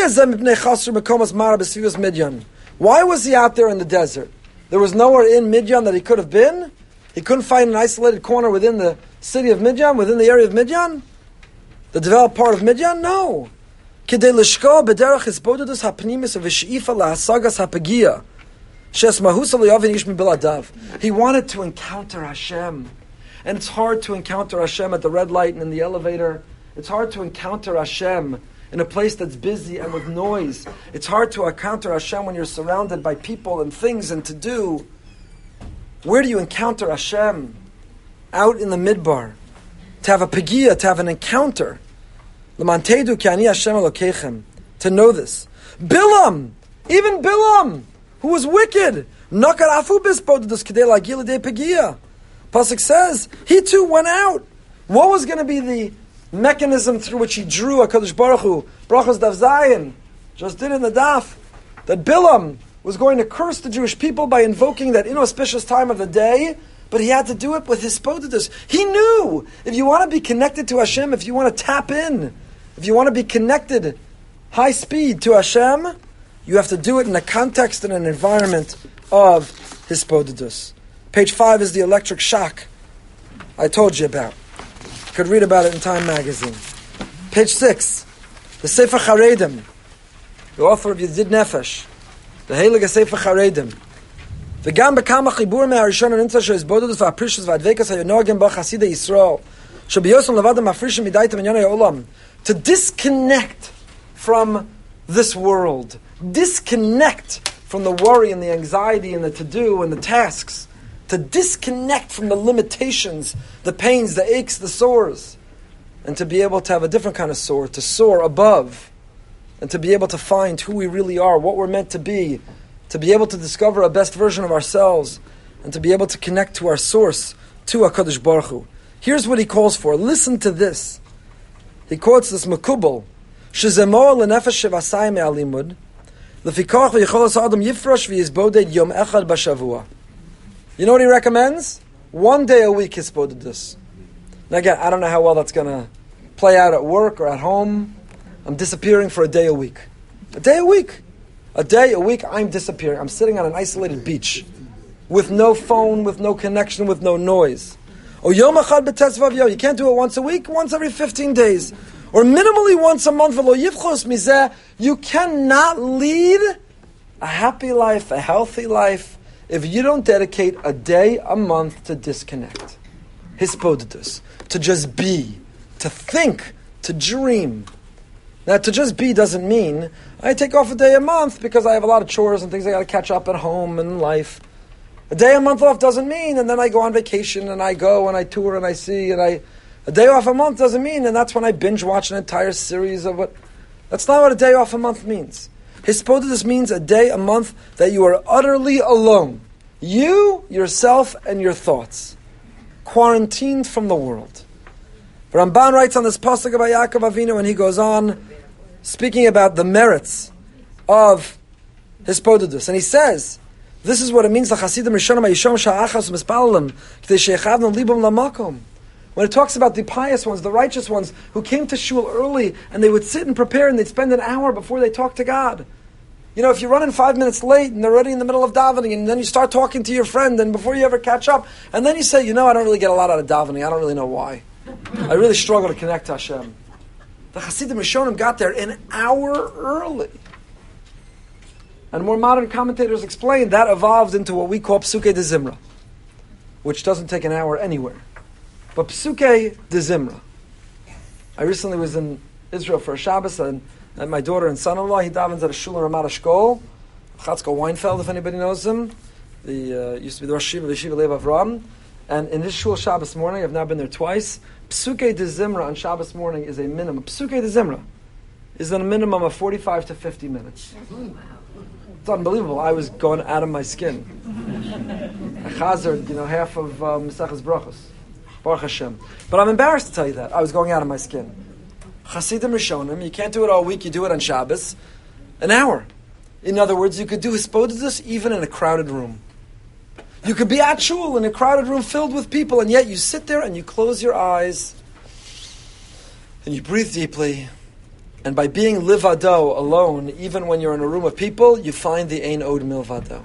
was he out there in the desert? There was nowhere in Midian that he could have been? He couldn't find an isolated corner within the city of Midian, within the area of Midian? The developed part of Midian? No. He wanted to encounter Hashem. And it's hard to encounter Hashem at the red light and in the elevator. It's hard to encounter Hashem in a place that's busy and with noise. It's hard to encounter Hashem when you're surrounded by people and things and to do. Where do you encounter Hashem? Out in the midbar. To have a pagiyah, to have an encounter. L'mantedu ki ani Hashem Elokechem. To know this. Bilam! Even Bilam, who was wicked. Nakar afu bispodus k'dei la'agil l'dei pagiyah. Pasuk says, he too went out. What was going to be the mechanism through which he drew HaKadosh Baruch Hu? Brachos Daf Zayin just did in the daf that Bilam was going to curse the Jewish people by invoking that inauspicious time of the day, but he had to do it with his spodidus. He knew if you want to be connected to Hashem, if you want to tap in, if you want to be connected high speed to Hashem, you have to do it in a context and an environment of his spodidus. Page 5 is the electric shock I told you about. You could read about it in Time magazine. Page 6, the Sefer Charedim, the author of Yedid Nefesh, the Heilige Sefer Charedim. V'gam bekama chibur me'arishon ha'nintzah she'izbodus v'aprishus v'advekas ha'yonogim b'chasidei Yisrael she'biyosam levadam mafrishim midaitam inyanei olam. To disconnect from this world, disconnect from the worry and the anxiety and the to-do and the tasks, to disconnect from the limitations, the pains, the aches, the sores, and to be able to have a different kind of soar, to soar above, and to be able to find who we really are, what we're meant to be able to discover a best version of ourselves, and to be able to connect to our source, to HaKadosh Baruch Hu. Here's what he calls for. Listen to this. He quotes this Mekubal, Shezemo lenefesh shevasai me'alimud, lefikach v'yicholos ha'adam yifrosh v'yizboded yom echad b'shavua. You know what he recommends? 1 day a week is this. Now again, I don't know how well that's going to play out at work or at home. I'm disappearing for a day a week. A day a week. A day a week, I'm disappearing. I'm sitting on an isolated beach with no phone, with no connection, with no noise. Or Yom Echad b'Tetzvav Yo. You can't do it once a week, once every 15 days. Or minimally once a month. V'lo yivchos mizeh. You cannot lead a happy life, a healthy life, if you don't dedicate a day a month to disconnect. Hispodidus. To just be. To think. To dream. Now, to just be doesn't mean I take off a day a month because I have a lot of chores and things I got to catch up at home and in life. A day a month off doesn't mean, and then I go on vacation and I go and I tour and I see and a day off a month doesn't mean, and that's when I binge watch an entire series of what. That's not what a day off a month means. Hispodidus means a day a month that you are utterly alone. You, yourself, and your thoughts. Quarantined from the world. Ramban writes on this pasuk about Yaakov Avinu, and he goes on speaking about the merits of Hispodidus. And he says, this is what it means, when it talks about the pious ones, the righteous ones, who came to shul early, and they would sit and prepare, and they'd spend an hour before they talked to God. You know, if you run in 5 minutes late, and they're already in the middle of davening, and then you start talking to your friend, and before you ever catch up, and then you say, I don't really get a lot out of davening, I don't really know why. I really struggle to connect to Hashem. The Hasidim Rishonim got there an hour early. And more modern commentators explain that evolved into what we call Psukei de Zimra, which doesn't take an hour anywhere. But Psukei de Zimra. I recently was in Israel for a Shabbos, and my daughter and son-in-law, he davens at a shul in Ramat Eshkol, Chatzko Weinfeld, if anybody knows him. Used to be the Rosh Yeshiva of Yeshiva Lev Avram. And in his shul Shabbos morning, I've now been there twice, Psukei de Zimra on Shabbos morning is a minimum. Psukei de Zimra is a minimum of 45 to 50 minutes. It's unbelievable. I was going out of my skin. I chazered, half of Mesachas Brachos. Baruch Hashem. But I'm embarrassed to tell you that. I was going out of my skin. Chasidim Rishonim, you can't do it all week, you do it on Shabbos. An hour. In other words, you could do Hisbodedus even in a crowded room. You could be at shul in a crowded room filled with people, and yet you sit there and you close your eyes and you breathe deeply. And by being livado, alone, even when you're in a room of people, you find the Ein Od Milvado.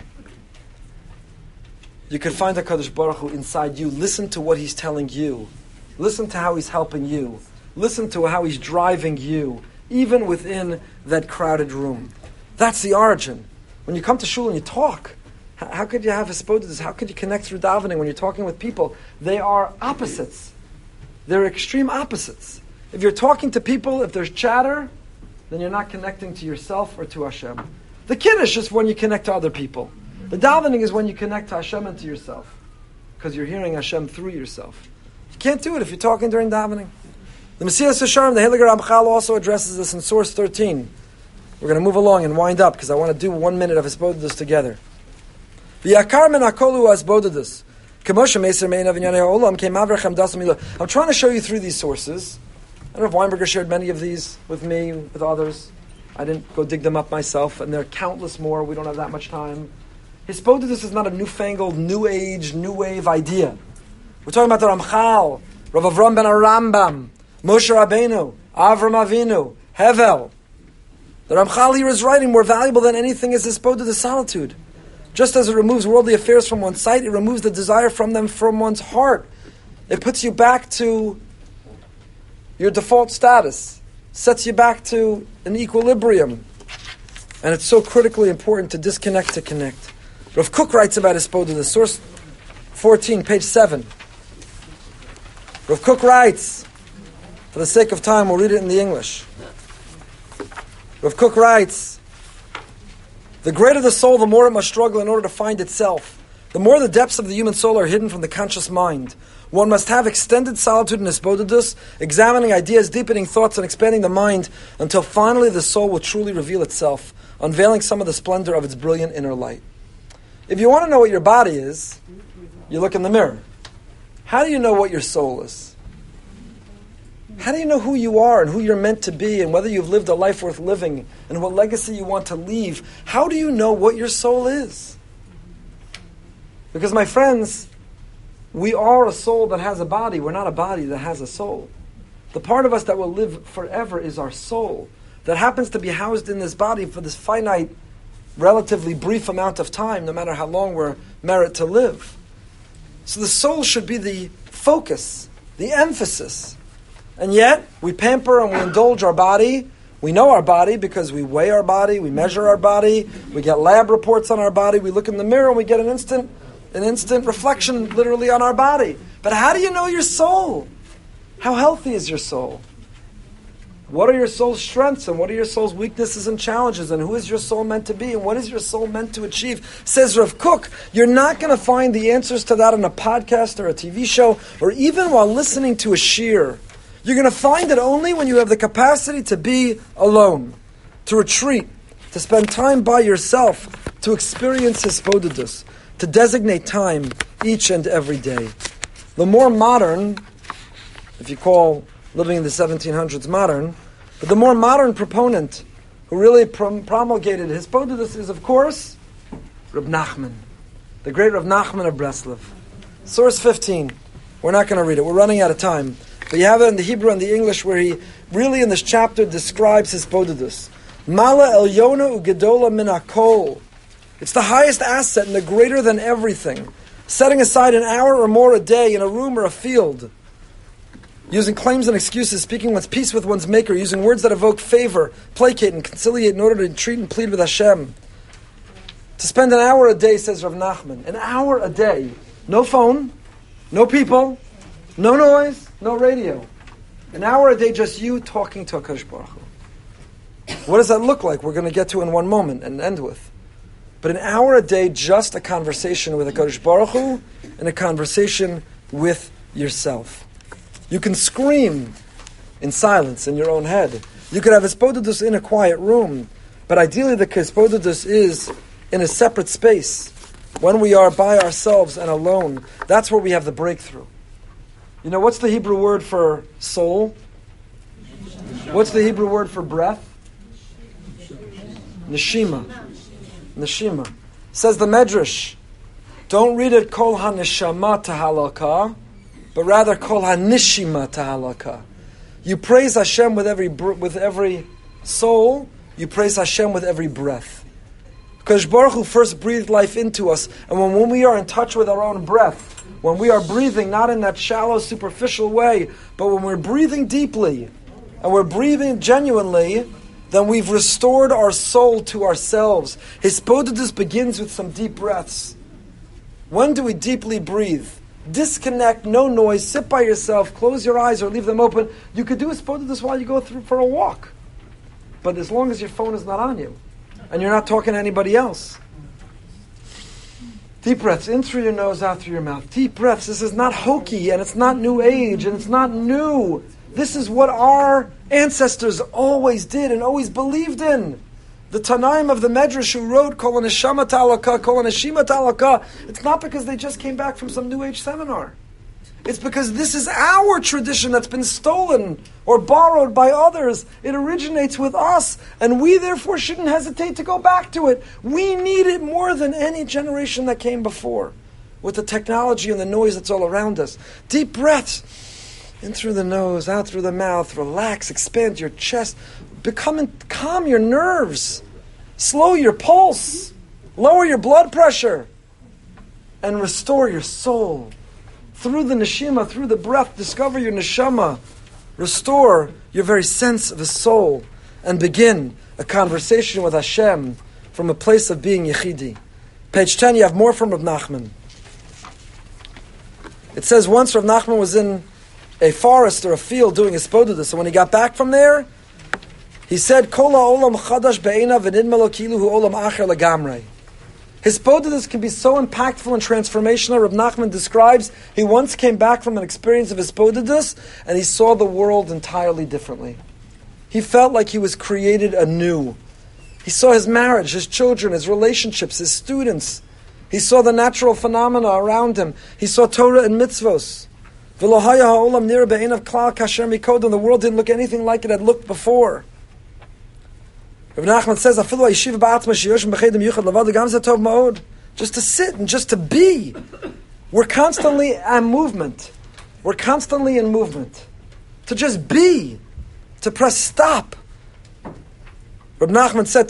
You can find HaKadosh Baruch Hu inside you. Listen to what He's telling you. Listen to how He's helping you. Listen to how He's driving you, even within that crowded room. That's the origin. When you come to shul and you talk, how could you have hisbodedus? How could you connect through davening when you're talking with people? They are opposites. They're extreme opposites. If you're talking to people, if there's chatter, then you're not connecting to yourself or to Hashem. The kiddush is when you connect to other people. The davening is when you connect to Hashem and to yourself, because you're hearing Hashem through yourself. You can't do it if you're talking during davening. The Mesilas Yesharim, the Heiliger Ramchal, also addresses this in source 13. We're going to move along and wind up, because I want to do 1 minute of hisbodedus together. V'yakar min hakol hu hisbodedus. I'm trying to show you through these sources. I don't know if Weinberger shared many of these with me, with others. I didn't go dig them up myself, and there are countless more. We don't have that much time. Hisbodedus is not a newfangled, new age, new wave idea. We're talking about the Ramchal, Rav Avram ben Arambam, Moshe Rabbeinu, Avram Avinu, Hevel. The Ramchal here is writing, more valuable than anything is hisbodedus solitude. Just as it removes worldly affairs from one's sight, it removes the desire from them from one's heart. It puts you back to your default status, sets you back to an equilibrium. And it's so critically important to disconnect to connect. Rav Kook writes about hisbodedus, source 14, page 7. Rav Kook writes, for the sake of time, we'll read it in the English. Rav Kook writes, the greater the soul, the more it must struggle in order to find itself. The more the depths of the human soul are hidden from the conscious mind. One must have extended solitude in hisbodedus, examining ideas, deepening thoughts, and expanding the mind until finally the soul will truly reveal itself, unveiling some of the splendor of its brilliant inner light. If you want to know what your body is, you look in the mirror. How do you know what your soul is? How do you know who you are and who you're meant to be and whether you've lived a life worth living and what legacy you want to leave? How do you know what your soul is? Because, my friends, we are a soul that has a body. We're not a body that has a soul. The part of us that will live forever is our soul, that happens to be housed in this body for this finite, relatively brief amount of time, no matter how long we're merit to live. So the soul should be the focus, the emphasis. And yet, we pamper and we indulge our body. We know our body because we weigh our body, we measure our body, we get lab reports on our body, we look in the mirror and we get an instant reflection literally on our body. But how do you know your soul? How healthy is your soul? What are your soul's strengths and what are your soul's weaknesses and challenges, and who is your soul meant to be and what is your soul meant to achieve? Says Rav Kook, you're not going to find the answers to that on a podcast or a TV show or even while listening to a shiur. You're going to find it only when you have the capacity to be alone, to retreat, to spend time by yourself, to experience hisbodedus, to designate time each and every day. The more modern, if you call living in the 1700s modern, but the more modern proponent who really promulgated hisbodedus is, of course, Reb Nachman, the great Reb Nachman of Breslov. Source 15. We're not going to read it. We're running out of time. But you have it in the Hebrew and the English where he really in this chapter describes hisbodedus. Mala Elyona ugedola min hakol. It's the highest asset and the greater than everything. Setting aside an hour or more a day in a room or a field. Using claims and excuses, speaking one's peace with one's maker, using words that evoke favor, placate and conciliate in order to entreat and plead with Hashem. To spend an hour a day, says Rav Nachman. An hour a day. No phone, no people, no noise, no radio. An hour a day, just you talking to HaKadosh Baruch Hu. What does that look like? We're going to get to in one moment and end with. But an hour a day, just a conversation with HaKadosh Baruch Hu and a conversation with yourself. You can scream in silence in your own head, You could have Hisbodedus in a quiet room, but ideally the Hisbodedus is in a separate space. When we are by ourselves and alone, that's where we have the breakthrough. You know, what's the Hebrew word for soul? What's the Hebrew word for breath? Neshima. Neshima. Says the Medrash, don't read it kol ha-neshama tahalaka, but rather kol ha-nishima tahalaka. You praise Hashem with every soul, you praise Hashem with every breath. Because Baruch Hu first breathed life into us, and when we are in touch with our own breath, when we are breathing not in that shallow, superficial way, but when we're breathing deeply, and we're breathing genuinely, then we've restored our soul to ourselves. Hisbodedus begins with some deep breaths. When do we deeply breathe? Disconnect, no noise, sit by yourself, close your eyes or leave them open. You could do Hisbodedus while you go through for a walk. But as long as your phone is not on you, and you're not talking to anybody else. Deep breaths, in through your nose, out through your mouth. Deep breaths, this is not hokey, and it's not new age, and it's not new. This is what our ancestors always did and always believed in. The Tanaim of the Medrash who wrote Kol HaNeshama Ta'alaka, Kol HaNeshima Ta'alaka, it's not because they just came back from some New Age seminar. It's because this is our tradition that's been stolen or borrowed by others. It originates with us, and we therefore shouldn't hesitate to go back to it. We need it more than any generation that came before, with the technology and the noise that's all around us. Deep breaths. In through the nose, out through the mouth. Relax, expand your chest. Calm your nerves. Slow your pulse. Lower your blood pressure. And restore your soul. Through the neshima, through the breath, discover your neshama. Restore your very sense of a soul. And begin a conversation with Hashem from a place of being Yechidi. Page 10, you have more from Rav Nachman. It says once Rav Nachman was in a forest or a field doing Hisbodedus. So when he got back from there, he said, Kol ha'olam chadash be'einav v'nidma lo kilu hu olam acher legamrei. Hisbodedus can be so impactful and transformational. Rav Nachman describes he once came back from an experience of Hisbodedus and he saw the world entirely differently. He felt like he was created anew. He saw his marriage, his children, his relationships, his students. He saw the natural phenomena around him. He saw Torah and mitzvos. The world didn't look anything like it had looked before. Rav Nachman says, just to sit and just to be. We're constantly in movement. We're constantly in movement. To just be. To press stop. Rav Nachman said,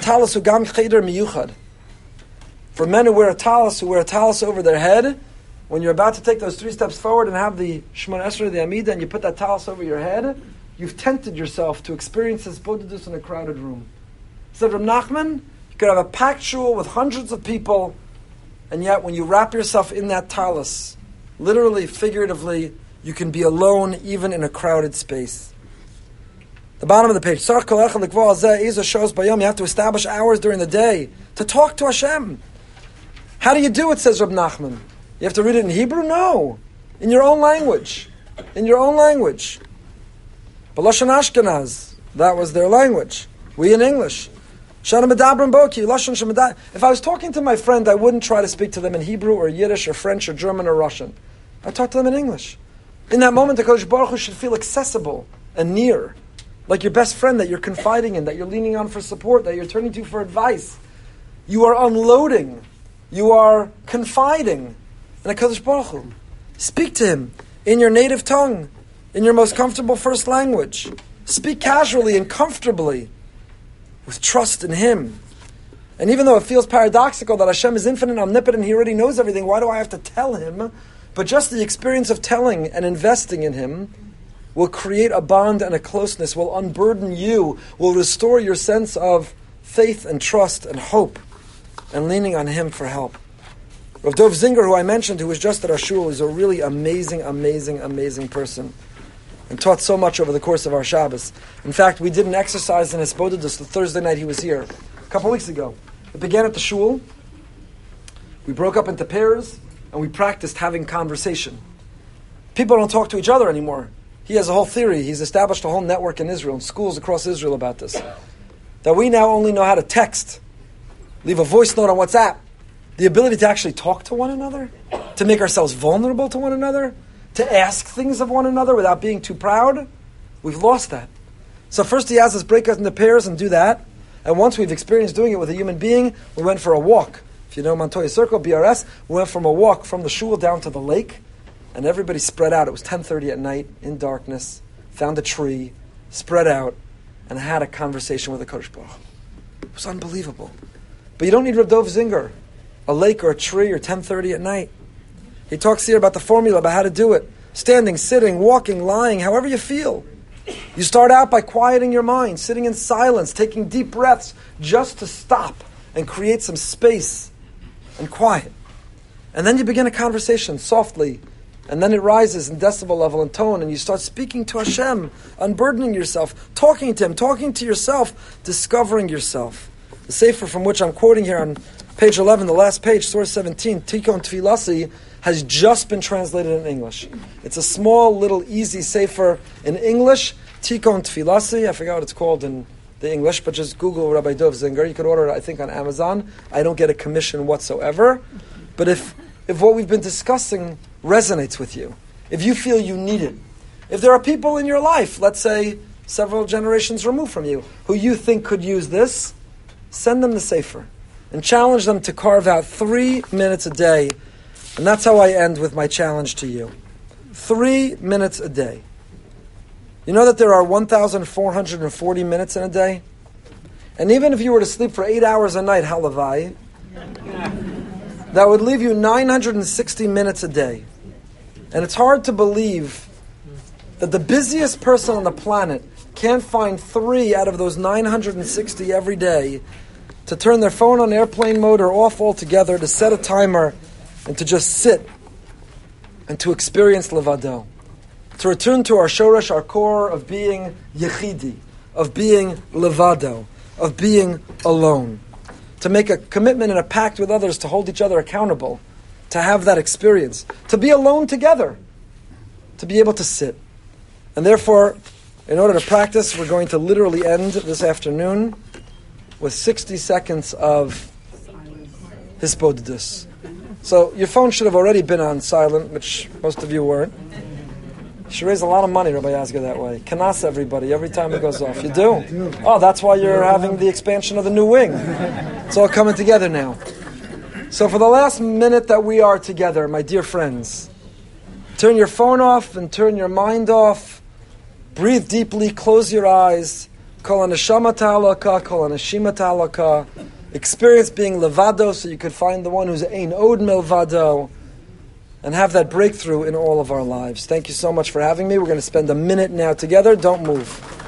for men who wear a talis over their head, when you're about to take those 3 steps forward and have the Shemona Esrei, the Amidah, and you put that talis over your head, you've tempted yourself to experience Hisbodedus in a crowded room. Said Rav Nachman, you could have a packed shul with hundreds of people, and yet when you wrap yourself in that talis, literally, figuratively, you can be alone even in a crowded space. The bottom of the page, you have to establish hours during the day to talk to Hashem. How do you do it, says Rav Nachman? You have to read it in Hebrew? No. In your own language. In your own language. B'lashon Ashkenaz. That was their language. We in English. If I was talking to my friend, I wouldn't try to speak to them in Hebrew or Yiddish or French or German or Russian. I talk to them in English. In that moment, the Kodesh Baruch Hu should feel accessible and near. Like your best friend that you're confiding in, that you're leaning on for support, that you're turning to for advice. You are unloading. You are confiding in HaKadosh Baruch Hu. Speak to Him in your native tongue, in your most comfortable first language. Speak casually and comfortably, with trust in Him. And even though it feels paradoxical that Hashem is infinite and omnipotent, He already knows everything, why do I have to tell Him? But just the experience of telling and investing in Him will create a bond and a closeness, will unburden you, will restore your sense of faith and trust and hope, and leaning on Him for help. Rav Dov Zinger, who I mentioned, who was just at our shul, is a really amazing person, and taught so much over the course of our Shabbos. In fact, we did an exercise in Hisbodedus the Thursday night he was here, a couple weeks ago. It began at the shul. We broke up into pairs, and we practiced having conversation. People don't talk to each other anymore. He has a whole theory. He's established a whole network in Israel, in schools across Israel about this. That we now only know how to text, leave a voice note on WhatsApp. The ability to actually talk to one another, to make ourselves vulnerable to one another, to ask things of one another without being too proud, we've lost that. So first he has us break us into pairs and do that. And once we've experienced doing it with a human being, we went for a walk. If you know Montoya Circle, BRS, we went from a walk from the shul down to the lake, and everybody spread out. It was 10:30 at night, in darkness, found a tree, spread out, and had a conversation with the Kodesh Baruch Hu. It was unbelievable. But you don't need Rav Dov Zinger, a lake or a tree or 10:30 at night. He talks here about the formula, about how to do it. Standing, sitting, walking, lying, however you feel. You start out by quieting your mind, sitting in silence, taking deep breaths, just to stop and create some space and quiet. And then you begin a conversation softly, and then it rises in decibel level and tone, and you start speaking to Hashem, unburdening yourself, talking to Him, talking to yourself, discovering yourself. The sefer from which I'm quoting here on page 11, the last page, source 17, Tikon Tfilasi, has just been translated in English. It's a small, little, easy sefer in English, Tikon Tfilasi. I forgot what it's called in the English, but just Google Rabbi Dov Zinger. You could order it, I think, on Amazon. I don't get a commission whatsoever. But if what we've been discussing resonates with you, if you feel you need it, if there are people in your life, let's say several generations removed from you, who you think could use this, send them the sefer and challenge them to carve out 3 minutes a day. And that's how I end with my challenge to you. 3 minutes a day. You know that there are 1,440 minutes in a day? And even if you were to sleep for 8 hours a night, halavai, that would leave you 960 minutes a day. And it's hard to believe that the busiest person on the planet can't find 3 out of those 960 every day to turn their phone on airplane mode or off altogether, to set a timer, and to just sit and to experience levado. To return to our shoresh, our core of being yechidi, of being levado, of being alone. To make a commitment and a pact with others to hold each other accountable, to have that experience, to be alone together, to be able to sit. And therefore, in order to practice, we're going to literally end this afternoon with 60 seconds of hisbodedus. So your phone should have already been on silent, which most of you weren't. You should raise a lot of money, Rabbi Yazga, that way. Kanas everybody every time it goes off. You do? Oh, that's why you're having the expansion of the new wing. It's all coming together now. So for the last minute that we are together, my dear friends, turn your phone off and turn your mind off. Breathe deeply, close your eyes. Kol haneshama ta'alaka, kol haneshima ta'alaka. Experience being levado, so you could find the one who's ein od milvado, and have that breakthrough in all of our lives. Thank you so much for having me. We're going to spend a minute now together. Don't move.